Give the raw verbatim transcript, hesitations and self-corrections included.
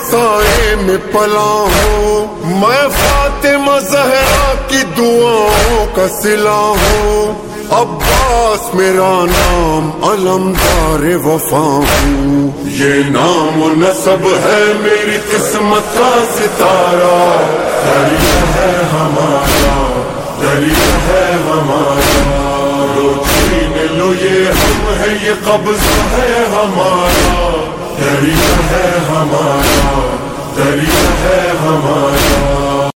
साए में पला हूँ, मैं फातिमा ज़हरा की दुआओं का सिला हूँ। अब्बास मेरा नाम, अलमदार वफा हूँ। ये नाम और नसब है मेरी किस्मत का सितारा। दरिया है हमारा, दरिया है हमारा, लो छीन लो ये हम है, ये कब्ज़ा है हमारा। दरिया है हमारा, दरिया है हमारा।